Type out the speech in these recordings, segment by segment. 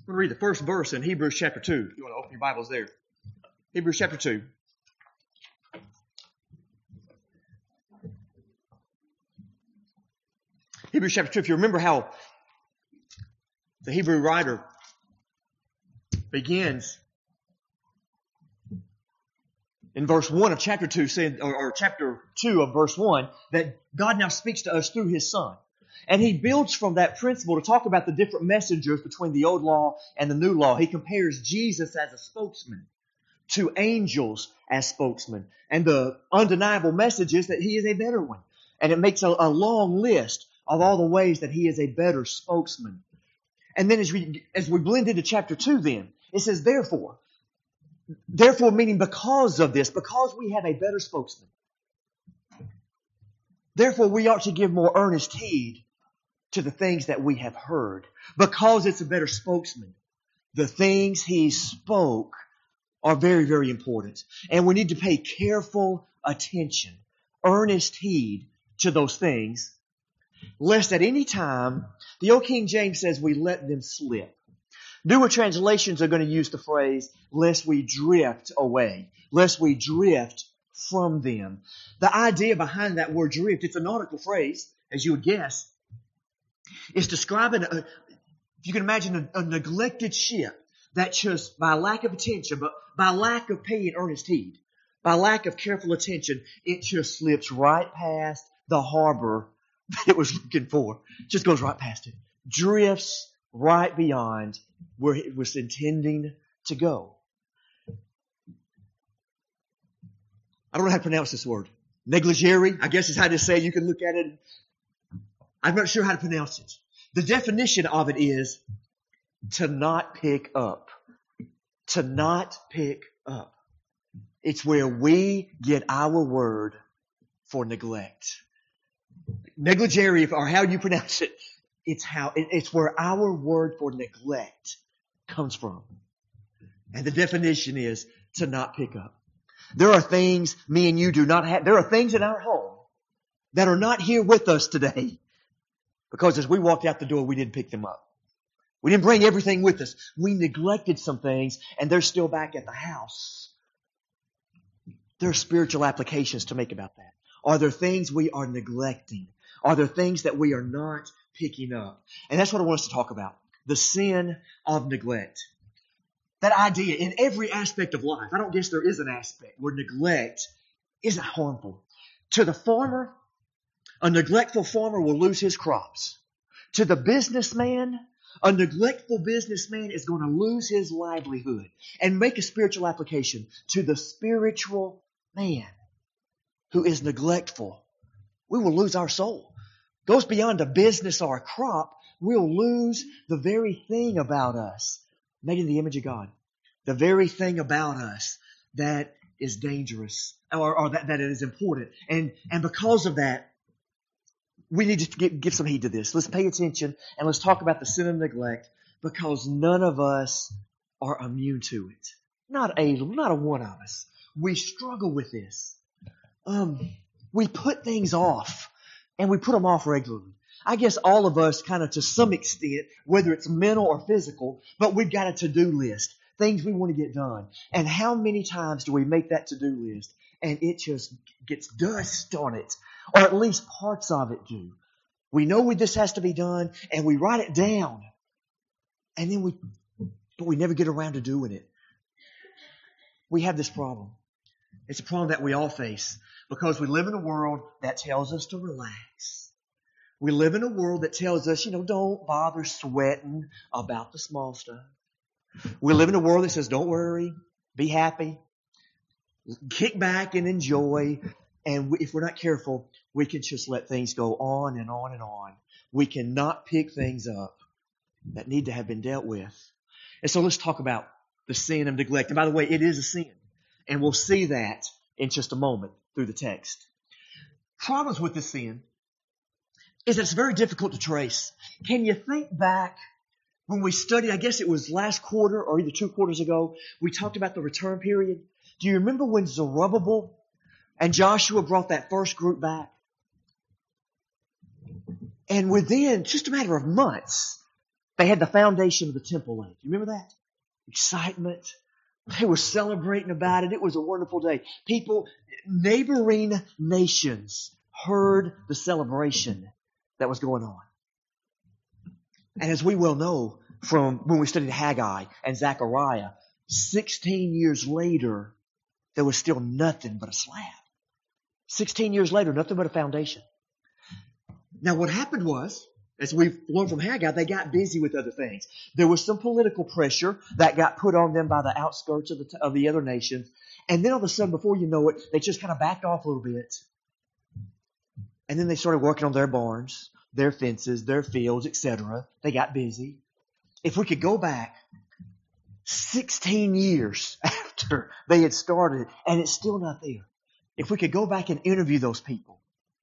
I'm going to read the first verse in Hebrews chapter 2. If you want to open your Bibles there. Hebrews chapter 2. Hebrews chapter 2. If you remember how the Hebrew writer begins in verse 1 of chapter 2, saying, or chapter 2 of verse 1, that God now speaks to us through His Son. And he builds from that principle to talk about the different messengers between the old law and the new law. He compares Jesus as a spokesman to angels as spokesmen. And the undeniable message is that He is a better one. And it makes a long list of all the ways that He is a better spokesman. And then as we blend into chapter 2 then, it says, therefore meaning because of this, because we have a better spokesman, therefore we ought to give more earnest heed to the things that we have heard. Because it's a better spokesman, the things He spoke are very, very important. And we need to pay careful attention, earnest heed to those things, lest at any time, the old King James says, we let them slip. Newer translations are going to use the phrase, lest we drift away, lest we drift from them. The idea behind that word drift, it's a nautical phrase, as you would guess. It's describing, if you can imagine a neglected ship that just, by lack of attention, but by lack of paying earnest heed, by lack of careful attention, it just slips right past the harbor that it was looking for. Just goes right past it. Drifts right beyond where it was intending to go. I don't know how to pronounce this word. Negligere, I guess is how to say it. You can look at it. I'm not sure how to pronounce it. The definition of it is to not pick up. To not pick up. It's where we get our word for neglect. Negligere, or how you pronounce it, it's where our word for neglect comes from. And the definition is to not pick up. There are things me and you do not have. There are things in our home that are not here with us today. Because as we walked out the door, we didn't pick them up. We didn't bring everything with us. We neglected some things, and they're still back at the house. There are spiritual applications to make about that. Are there things we are neglecting? Are there things that we are not picking up? And that's what I want us to talk about. The sin of neglect. That idea in every aspect of life. I don't guess there is an aspect where neglect isn't harmful. To the farmer, a neglectful farmer will lose his crops. To the businessman, a neglectful businessman is going to lose his livelihood. And make a spiritual application. To the spiritual man who is neglectful, we will lose our soul. Goes beyond a business or a crop. We'll lose the very thing about us, made in the image of God. The very thing about us that is dangerous or that it is important. And because of that, we need to give some heed to this. Let's pay attention and let's talk about the sin of neglect, because none of us are immune to it. Not a one of us. We struggle with this. We put things off, and we put them off regularly. I guess all of us kind of to some extent, whether it's mental or physical, but we've got a to-do list. Things we want to get done. And how many times do we make that to-do list and it just gets dust on it? Or at least parts of it do. We know this has to be done and we write it down. And then we never get around to doing it. We have this problem. It's a problem that we all face because we live in a world that tells us to relax. We live in a world that tells us, don't bother sweating about the small stuff. We live in a world that says, don't worry, be happy, kick back and enjoy. And if we're not careful, we can just let things go on and on and on. We cannot pick things up that need to have been dealt with. And so let's talk about the sin of neglect. And by the way, it is a sin. And we'll see that in just a moment through the text. Problems with this sin is that it's very difficult to trace. Can you think back when we studied, I guess it was last quarter or either 2 quarters ago, we talked about the return period. Do you remember when Zerubbabel and Joshua brought that first group back? And within just a matter of months, They had the foundation of the temple laid. You remember that? Excitement. They were celebrating about it. It was a wonderful day. People, neighboring nations heard the celebration that was going on. And as we well know from when we studied Haggai and Zechariah, 16 years later, there was still nothing but a slab. 16 years later, nothing but a foundation. Now what happened was, as we've learned from Haggai, they got busy with other things. There was some political pressure that got put on them by the outskirts of the other nations. And then all of a sudden, before you know it, they just kind of backed off a little bit. And then they started working on their barns, their fences, their fields, etc. They got busy. If we could go back 16 years after they had started and it's still not there. If we could go back and interview those people.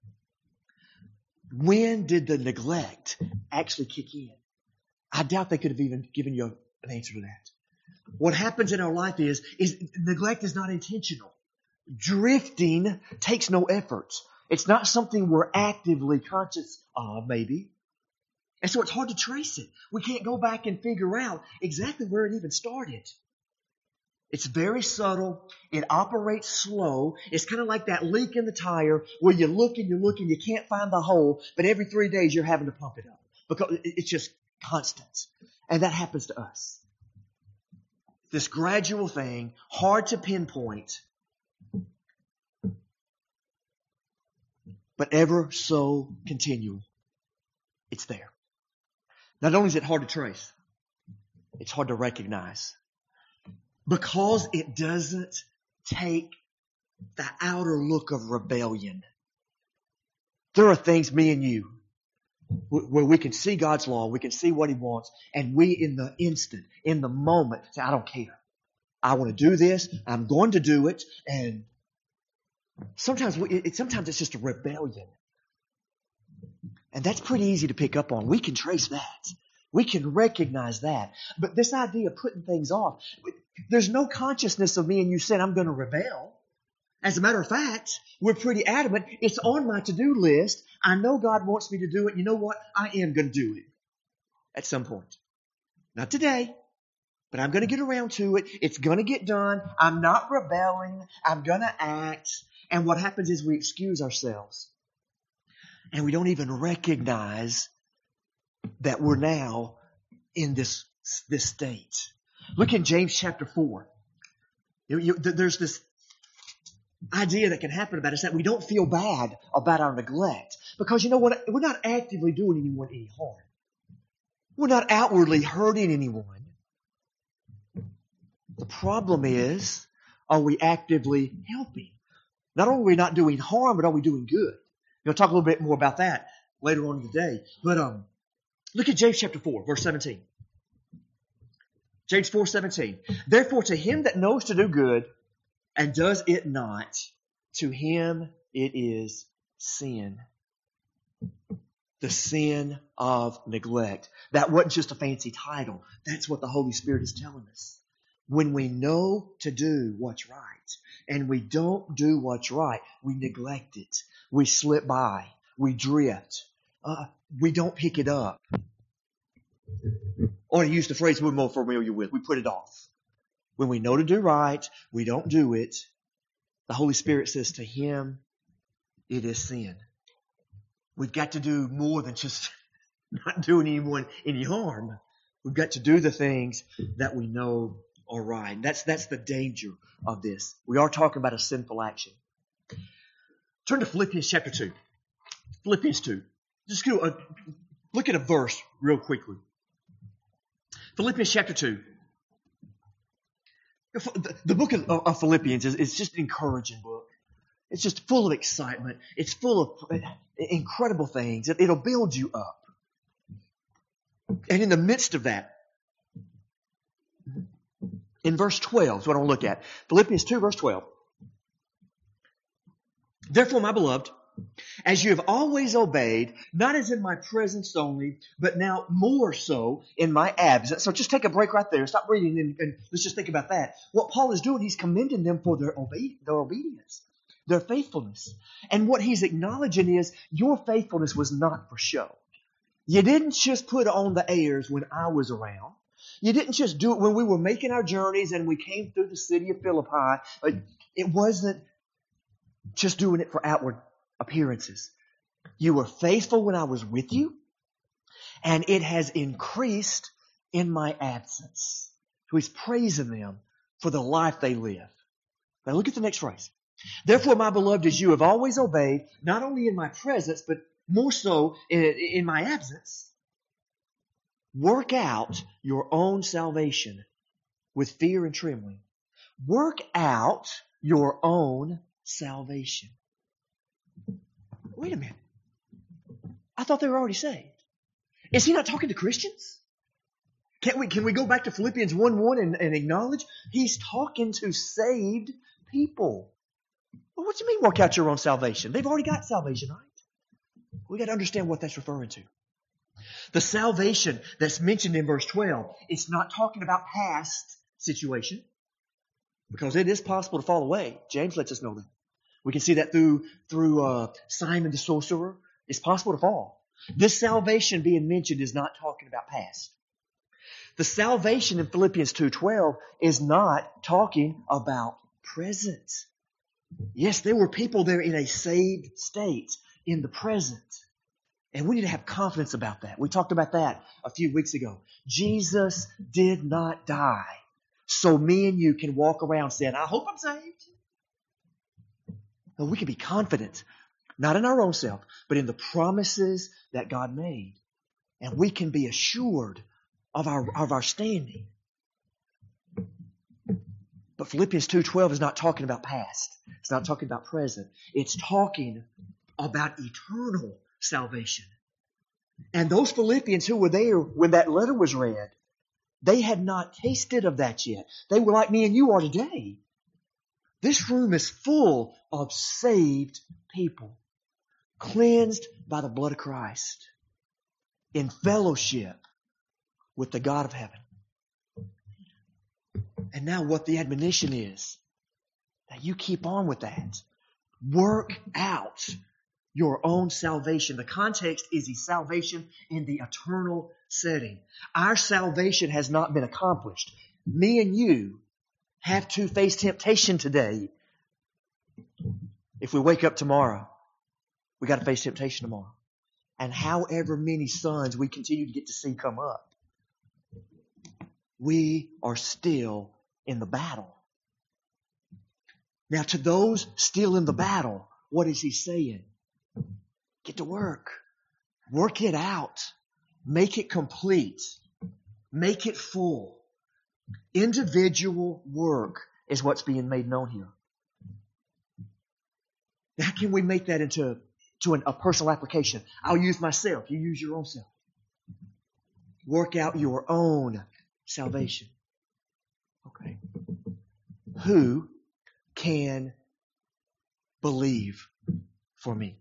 When did the neglect actually kick in? I doubt they could have even given you an answer to that. What happens in our life is neglect is not intentional. Drifting takes no effort. It's not something we're actively conscious of, maybe. And so it's hard to trace it. We can't go back and figure out exactly where it even started. It's very subtle. It operates slow. It's kind of like that leak in the tire where you look and you can't find the hole, but every 3 days you're having to pump it up because it's just constant. And that happens to us. This gradual thing, hard to pinpoint, but ever so continual. It's there. Not only is it hard to trace, it's hard to recognize. Because it doesn't take the outer look of rebellion. There are things, me and you, where we can see God's law, we can see what He wants, and we in the instant, in the moment, say, I don't care. I want to do this, I'm going to do it, and sometimes it's just a rebellion. And that's pretty easy to pick up on. We can trace that. We can recognize that. But this idea of putting things off, there's no consciousness of me and you saying, I'm going to rebel. As a matter of fact, we're pretty adamant. It's on my to-do list. I know God wants me to do it. You know what? I am going to do it at some point. Not today, but I'm going to get around to it. It's going to get done. I'm not rebelling. I'm going to act. And what happens is we excuse ourselves. And we don't even recognize that we're now in this state. Look in James chapter 4. There's this idea that can happen about us that we don't feel bad about our neglect. Because you know what? We're not actively doing anyone any harm. We're not outwardly hurting anyone. The problem is, are we actively helping? Not only are we not doing harm, but are we doing good? We'll talk a little bit more about that later on in the day. But look at James chapter 4, verse 17. James 4:17. Therefore, to him that knows to do good and does it not, to him it is sin. The sin of neglect. That wasn't just a fancy title. That's what the Holy Spirit is telling us. When we know to do what's right and we don't do what's right, we neglect it. We slip by. We drift. We don't pick it up. Or to use the phrase we're more familiar with, we put it off. When we know to do right, we don't do it. The Holy Spirit says to him, it is sin. We've got to do more than just not doing anyone any harm. We've got to do the things that we know are right. That's the danger of this. We are talking about a sinful action. Turn to Philippians chapter 2. Philippians 2. Just go, look at a verse real quickly. Philippians chapter 2. The book of Philippians is just an encouraging book. It's just full of excitement. It's full of incredible things. It'll build you up. And in the midst of that, in verse 12 is what I want to look at. Philippians 2, verse 12. Therefore, my beloved, as you have always obeyed, not as in my presence only, but now more so in my absence. So just take a break right there. Stop reading and let's just think about that. What Paul is doing, he's commending them for their obedience, their faithfulness. And what he's acknowledging is your faithfulness was not for show. You didn't just put on the airs when I was around. You didn't just do it when we were making our journeys and we came through the city of Philippi. It wasn't just doing it for outward appearances. You were faithful when I was with you, and it has increased in my absence. So he's praising them for the life they live. Now look at the next phrase. Therefore, my beloved, as you have always obeyed, not only in my presence, but more so in my absence, work out your own salvation with fear and trembling. Work out your own salvation. Wait a minute. I thought they were already saved. Is he not talking to Christians? Can we go back to Philippians 1:1 and acknowledge he's talking to saved people? Well, what do you mean work out your own salvation? They've already got salvation, right? We got to understand what that's referring to. The salvation that's mentioned in verse 12, it's not talking about past situation, because it is possible to fall away. James lets us know that. We can see that through Simon the sorcerer. It's possible to fall. This salvation being mentioned is not talking about past. The salvation in Philippians 2:12 is not talking about present. Yes, there were people there in a saved state in the present. And we need to have confidence about that. We talked about that a few weeks ago. Jesus did not die, so me and you can walk around saying, I hope I'm saved. No, we can be confident, not in our own self, but in the promises that God made. And we can be assured of our standing. But Philippians 2:12 is not talking about past. It's not talking about present. It's talking about eternal salvation. And those Philippians who were there when that letter was read, they had not tasted of that yet. They were like me and you are today. This room is full of saved people, cleansed by the blood of Christ, in fellowship with the God of heaven. And now what the admonition is, that you keep on with that. Work out your own salvation. The context is the salvation in the eternal setting. Our salvation has not been accomplished. Me and you have to face temptation today. If we wake up tomorrow, we got to face temptation tomorrow. And however many sons we continue to get to see come up, we are still in the battle. Now, to those still in the battle, what is he saying? Get to work. Work it out. Make it complete. Make it full. Individual work is what's being made known here. Now, how can we make that into a personal application? I'll use myself. You use your own self. Work out your own salvation. Okay. Who can believe for me?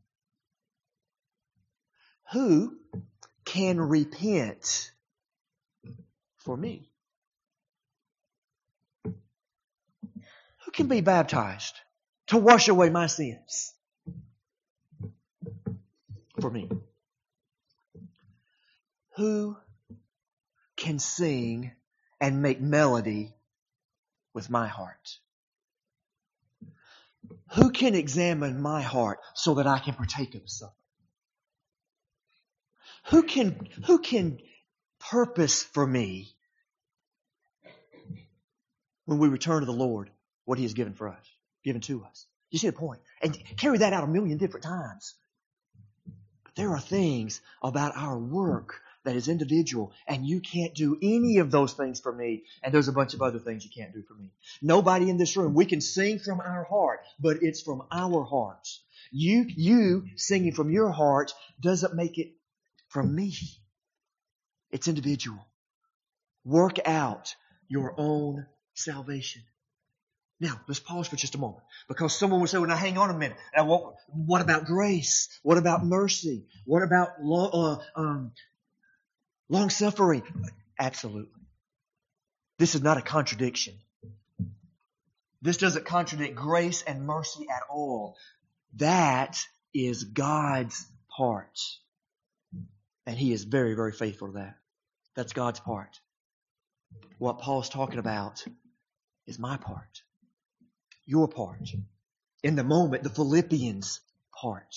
Who can repent for me? Who can be baptized to wash away my sins for me? Who can sing and make melody with my heart? Who can examine my heart so that I can partake of the supper? Who can purpose for me when we return to the Lord what He has given for us, given to us? You see the point? And carry that out a million different times. But there are things about our work that is individual, and you can't do any of those things for me, and there's a bunch of other things you can't do for me. Nobody in this room, we can sing from our heart, but it's from our hearts. You singing from your heart doesn't make it from me. It's individual. Work out your own salvation. Now, let's pause for just a moment, because someone will say, well, now hang on a minute. Now, what about grace? What about mercy? What about long-suffering? Absolutely. This is not a contradiction. This doesn't contradict grace and mercy at all. That is God's part. And He is very, very faithful to that. That's God's part. What Paul's talking about is my part. Your part. In the moment, the Philippians' part.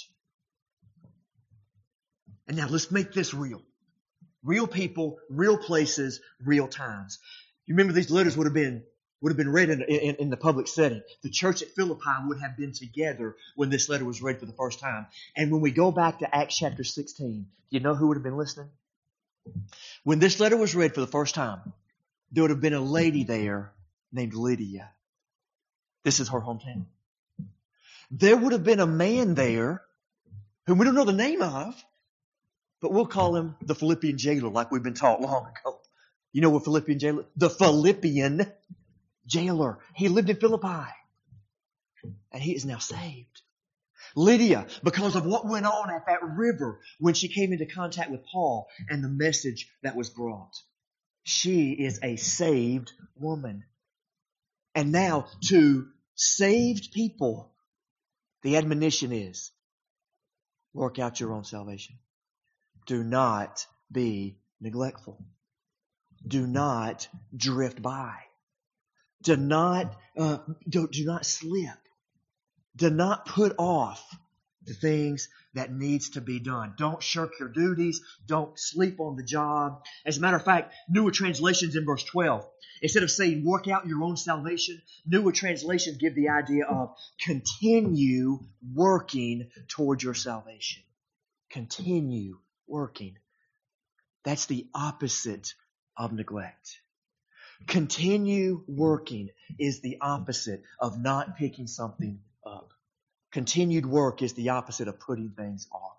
And now let's make this real. Real people, real places, real times. You remember these letters would have been read in the public setting. The church at Philippi would have been together when this letter was read for the first time. And when we go back to Acts chapter 16, do you know who would have been listening? When this letter was read for the first time, there would have been a lady there named Lydia. This is her hometown. There would have been a man there whom we don't know the name of, but we'll call him the Philippian jailer like we've been taught long ago. You know what Philippian jailer? The Philippian jailer. He lived in Philippi. And he is now saved. Lydia, because of what went on at that river when she came into contact with Paul and the message that was brought. She is a saved woman. And now to saved people, the admonition is, work out your own salvation. Do not be neglectful. Do not drift by. Do not slip. Do not put off the things that needs to be done. Don't shirk your duties. Don't sleep on the job. As a matter of fact, newer translations in verse 12, instead of saying work out your own salvation, newer translations give the idea of continue working toward your salvation. Continue working. That's the opposite of neglect. Continue working is the opposite of not picking something up. Continued work is the opposite of putting things off.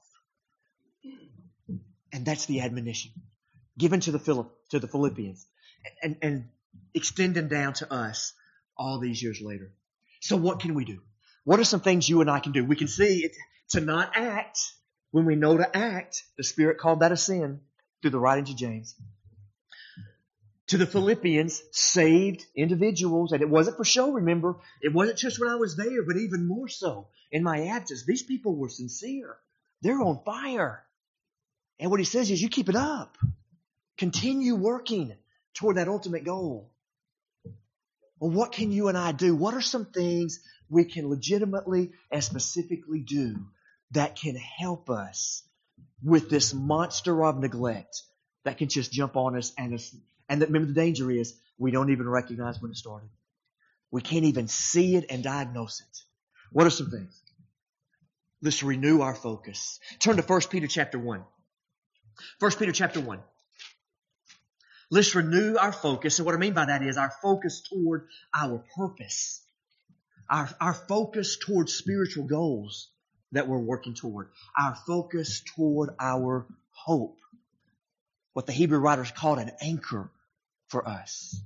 And that's the admonition given to the Philippians and extending down to us all these years later. So what can we do? What are some things you and I can do? We can see it, to not act when we know to act. The Spirit called that a sin through the writings of James. To the Philippians, saved individuals, and it wasn't for show, remember. It wasn't just when I was there, but even more so in my absence. These people were sincere. They're on fire. And what he says is, you keep it up. Continue working toward that ultimate goal. Well, what can you and I do? What are some things we can legitimately and specifically do that can help us with this monster of neglect that can just jump on us and that, remember, the danger is we don't even recognize when it started. We can't even see it and diagnose it. What are some things? Let's renew our focus. Turn to 1 Peter chapter 1. 1 Peter chapter 1. Let's renew our focus. And what I mean by that is our focus toward our purpose. Our focus toward spiritual goals that we're working toward. Our focus toward our hope. What the Hebrew writers called an anchor for us.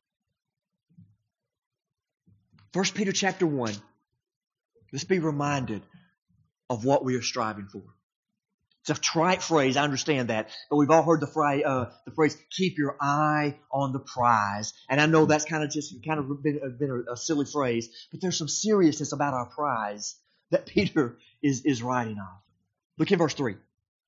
1 Peter chapter 1. Let's be reminded of what we are striving for. It's a trite phrase, I understand that. But we've all heard the phrase, keep your eye on the prize. And I know that's kind of been a silly phrase, but there's some seriousness about our prize that Peter is writing of. Look at verse 3.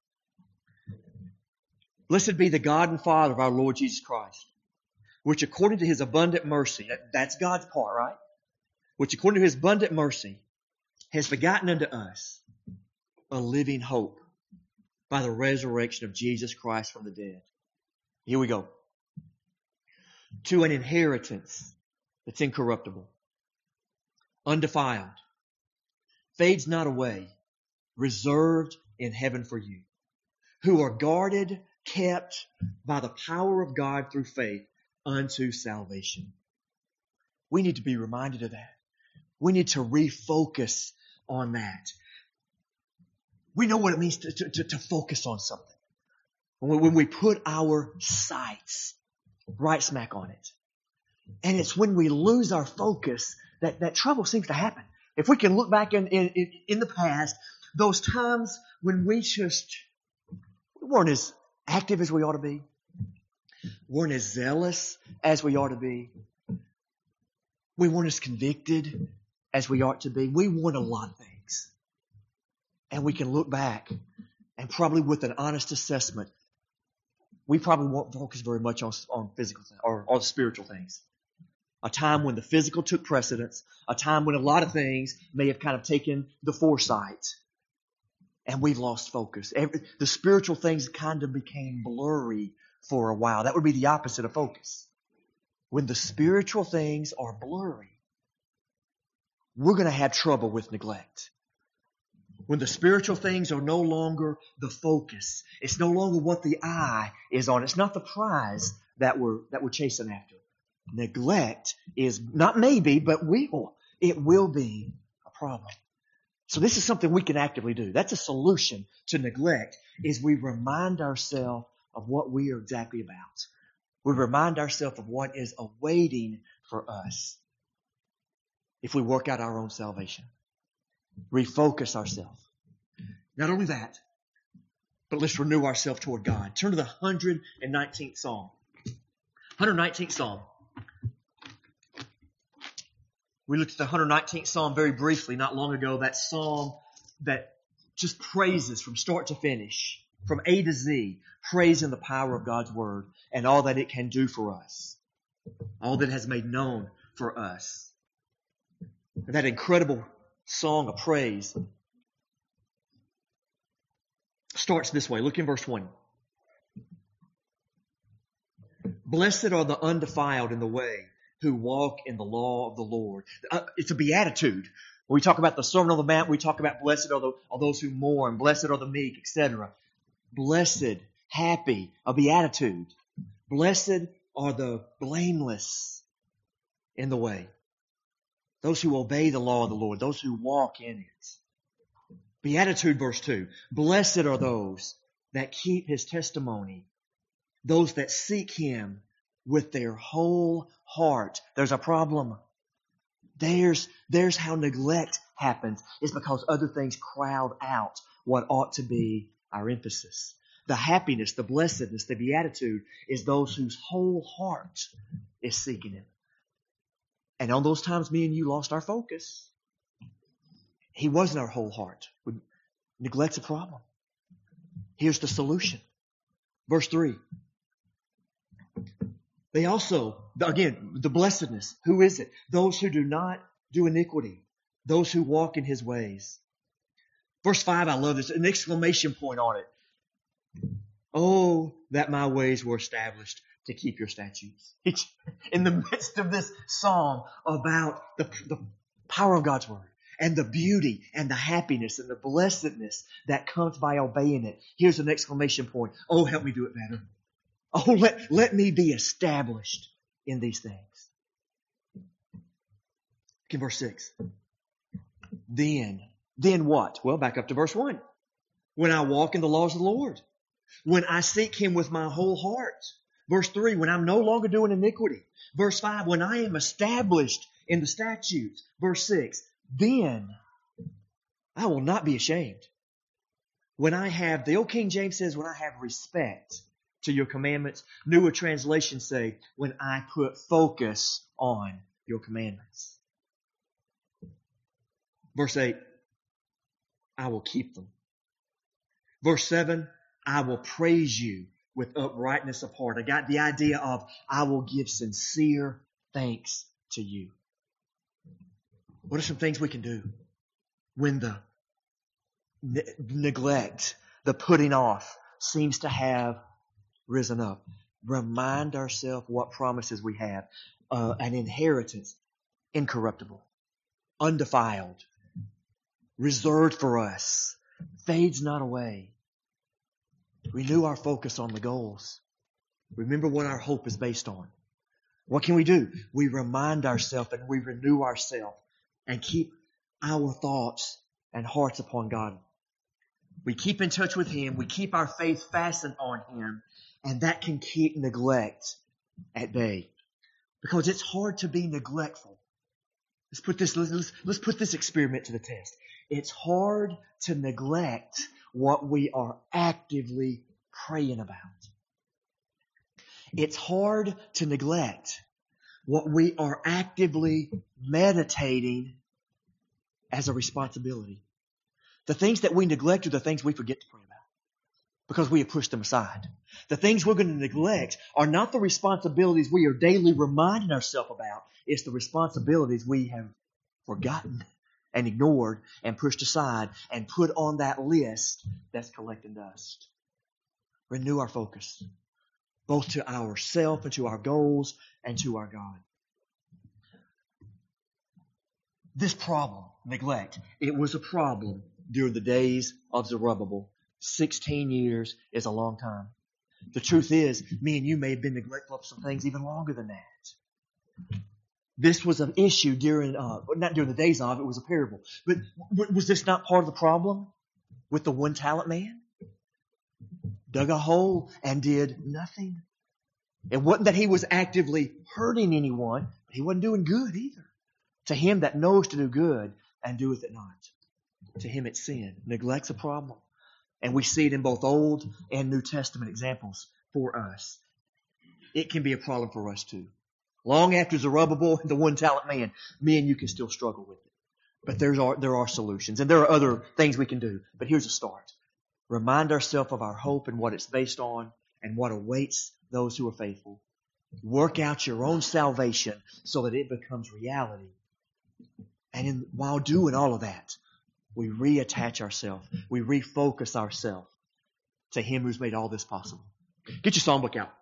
Blessed be the God and Father of our Lord Jesus Christ, which according to His abundant mercy, that's God's part, right? Which according to His abundant mercy has begotten unto us a living hope by the resurrection of Jesus Christ from the dead. Here we go. To an inheritance that's incorruptible, undefiled, fades not away, reserved in heaven for you, who are guarded, kept by the power of God through faith unto salvation. We need to be reminded of that. We need to refocus on that. We know what it means to focus on something. When we put our sights right smack on it. And it's when we lose our focus that trouble seems to happen. If we can look back in the past, those times when we weren't as active as we ought to be, weren't as zealous as we ought to be, we weren't as convicted as we ought to be. We weren't a lot of things. And we can look back and probably with an honest assessment, we probably won't focus very much on physical things or on spiritual things. A time when the physical took precedence, a time when a lot of things may have kind of taken the foresight, and we've lost focus. The spiritual things kind of became blurry for a while. That would be the opposite of focus. When the spiritual things are blurry, we're going to have trouble with neglect. When the spiritual things are no longer the focus, it's no longer what the eye is on. It's not the prize that we're chasing after. Neglect is not maybe, but it will be a problem. So this is something we can actively do. That's a solution to neglect, is we remind ourselves of what we are exactly about. We remind ourselves of what is awaiting for us if we work out our own salvation. Refocus ourselves. Not only that, but let's renew ourselves toward God. Turn to the 119th Psalm. 119th Psalm. We looked at the 119th Psalm very briefly not long ago. That psalm that just praises from start to finish, from A to Z, praising the power of God's Word and all that it can do for us, all that it has made known for us. And that incredible song of praise starts this way. Look in verse 1. Blessed are the undefiled in the way, who walk in the law of the Lord. It's a beatitude. When we talk about the Sermon on the Mount, we talk about blessed are those who mourn, blessed are the meek, etc. Blessed, happy, a beatitude. Blessed are the blameless in the way. Those who obey the law of the Lord, those who walk in it. Beatitude, verse 2. Blessed are those that keep His testimony, those that seek Him with their whole heart. There's a problem. There's how neglect happens. It's because other things crowd out what ought to be our emphasis. The happiness, the blessedness, the beatitude is those whose whole heart is seeking Him. And on those times me and you lost our focus, He wasn't our whole heart. Neglect's a problem. Here's the solution. Verse 3. They also, again, the blessedness. Who is it? Those who do not do iniquity. Those who walk in His ways. Verse 5, I love this. An exclamation point on it. Oh, that my ways were established to keep your statutes. In the midst of this psalm about the power of God's Word and the beauty and the happiness and the blessedness that comes by obeying it, here's an exclamation point. Oh, help me do it better. Oh, let me be established in these things. Look in verse 6. Then what? Well, back up to verse 1. When I walk in the laws of the Lord. When I seek Him with my whole heart. Verse 3, when I'm no longer doing iniquity. Verse 5, when I am established in the statutes. Verse 6, then I will not be ashamed. When I have, the old King James says, when I have respect to your commandments. Newer translations say, when I put focus on your commandments. Verse 8, I will keep them. Verse 7, I will praise you with uprightness of heart. I got the idea of I will give sincere thanks to you. What are some things we can do when the neglect, the putting off seems to have risen up? Remind ourselves what promises we have. An inheritance, incorruptible, undefiled, reserved for us, fades not away. Renew our focus on the goals. Remember what our hope is based on. What can we do? We remind ourselves and we renew ourselves and keep our thoughts and hearts upon God. We keep in touch with Him. We keep our faith fastened on Him. And that can keep neglect at bay. Because it's hard to be neglectful. Let's put this experiment to the test. It's hard to neglect what we are actively praying about. It's hard to neglect what we are actively meditating as a responsibility. The things that we neglect are the things we forget to pray about. because we have pushed them aside. The things we're going to neglect are not the responsibilities we are daily reminding ourselves about. It's the responsibilities we have forgotten and ignored and pushed aside and put on that list that's collecting dust. Renew our focus, both to ourselves and to our goals and to our God. This problem, neglect, it was a problem during the days of Zerubbabel. 16 years is a long time. The truth is, me and you may have been neglectful of some things even longer than that. This was an issue during, not during the days of, it was a parable. But was this not part of the problem with the 1 talent man? Dug a hole and did nothing. It wasn't that he was actively hurting anyone, but he wasn't doing good either. To him that knows to do good and doeth it not. To him it's sin. Neglect's a problem. And we see it in both Old and New Testament examples for us. It can be a problem for us too. Long after Zerubbabel and the 1 talent man, me and you can still struggle with it. But there are solutions, and there are other things we can do. But here's a start. Remind ourselves of our hope and what it's based on and what awaits those who are faithful. Work out your own salvation so that it becomes reality. And while doing all of that, we reattach ourselves. We refocus ourselves to Him who's made all this possible. Get your songbook out.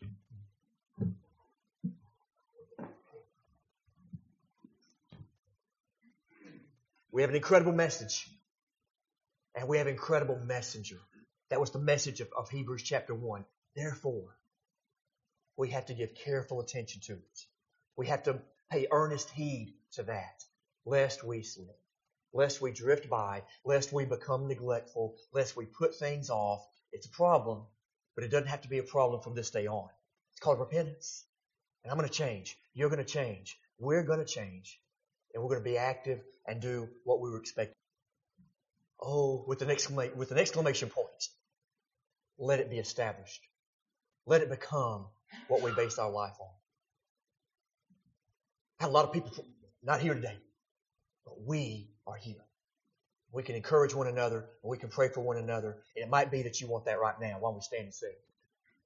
We have an incredible message. And we have an incredible messenger. That was the message of Hebrews chapter 1. Therefore, we have to give careful attention to it. We have to pay earnest heed to that, lest we slip, lest we drift by, lest we become neglectful, lest we put things off. It's a problem, but it doesn't have to be a problem from this day on. It's called repentance. And I'm going to change. You're going to change. We're going to change. And we're going to be active and do what we were expecting. Oh, with an exclamation point. Let it be established. Let it become what we base our life on. I have a lot of people not here today, but we are here. We can encourage one another, and we can pray for one another. And it might be that you want that right now while we stand and sing.